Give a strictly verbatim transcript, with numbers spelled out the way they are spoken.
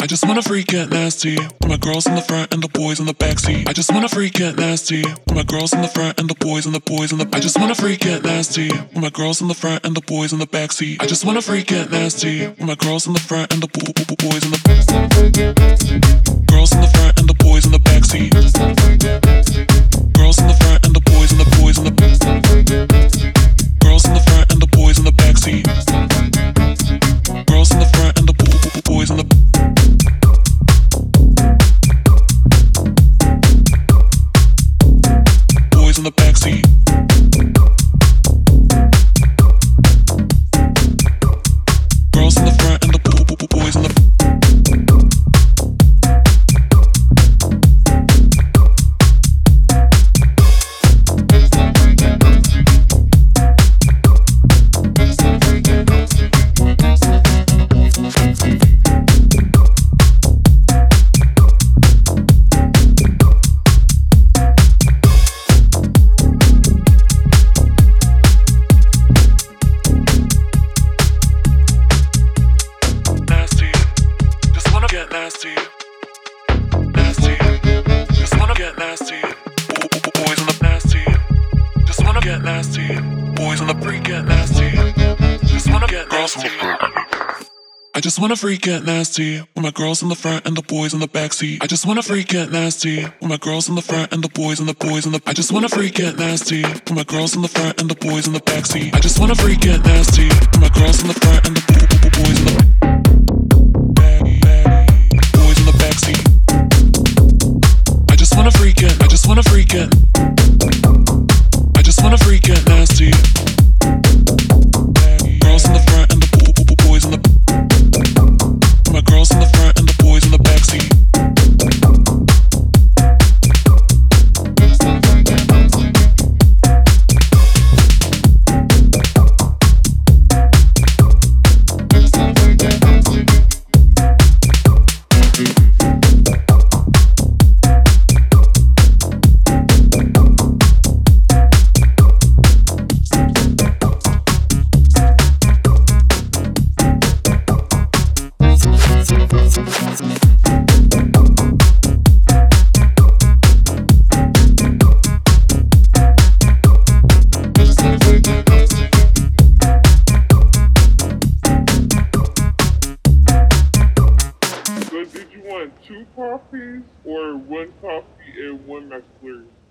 I just wanna freak get nasty with my girls in the front and the boys in the backseat. I just wanna freak get nasty with my girls in the front and the boys and the boys in the. I just wanna freak get nasty with my girls in the front and the boys in the backseat. I just wanna freak get nasty with my girls in the front and the bo- bo- bo- boys in the. Girls in the front and the boys in the backseat. Girls in the front and the boys and the boys in the. Girls in the front and the boys in the backseat. Girls in the front and the bo- bo- bo- boys in the. Boys in the backseat. Girls in the front and the bo- bo- bo- boys in the. Nasty, nasty, just wanna get nasty. Boys in the nasty, just wanna get nasty. Boys in the freak get nasty, just wanna get nasty. I just wanna freak get nasty with my girls in the front and the boys in the backseat. I just wanna freak get nasty with my girls in the front and the boys and the boys in the. I just wanna freak get nasty with my girls in the front and the boys in the backseat. I just wanna freak get nasty with my girls in the front and the boys in the. I just wanna freak it, I just wanna freak it. I just wanna freak it nasty. Girls in the front and the bo- bo- bo- boys in the. My girls in the front and the boys in the backseat. So did you want two coffees or one coffee and one McFlurry?